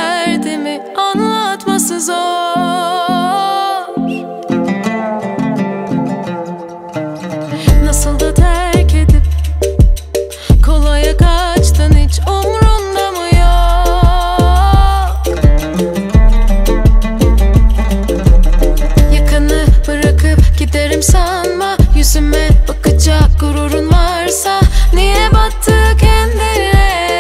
derdimi anlatması zor. Nasıl da terk edip kolaya kaçtın, hiç umrunda mı yok? Yakanı bırakıp giderim sanma, yüzüme bakacak gururun varsa niye battı kendine?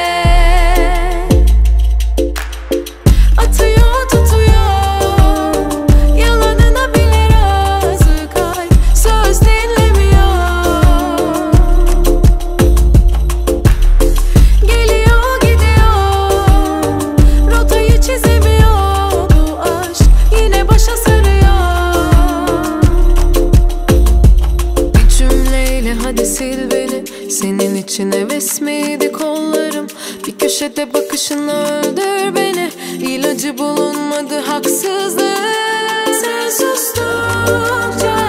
Atıyor tutuyor, yalanına bile razı, kalp söz dinlemiyor. Geliyor gidiyor, rotayı çizemiyor. Bu aşk yine başa sarıyor. Bir cümleyle hadi sil beni, senin için heves miydi kollarım? Bir köşede bakışınla öldür beni, İlacı bulunmadı haksızlık. Sen sustukça